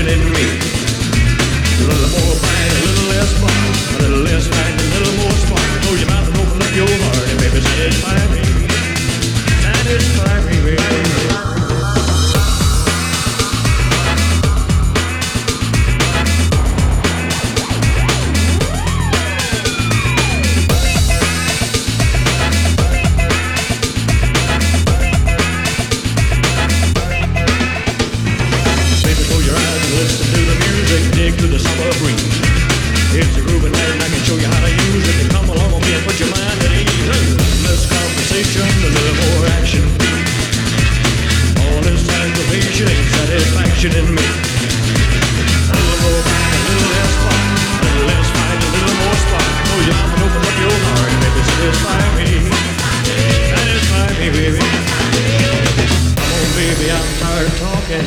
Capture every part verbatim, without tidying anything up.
satisfaction in me. A little more fight, a little less fun. A little less fight, a little more spark. Close your mouth and open up your heart and baby satisfy me. Satisfy me, baby. Dig to the summer breeze. It's a groovy night and I can show you how to use it. Come along with me and put your mind at ease. Less conversation, a little more action. All this aggravation ain't satisfaction in me. A little more fight, a little less fun. A little less fight, a little more spark. Close your mouth and open up your heart and baby satisfy me. Satisfy me, baby. Come on, baby, I'm tired of talking.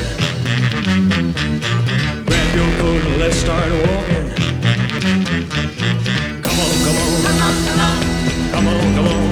Your coat and let's start walking. Come on, come on, come on, come on, come on.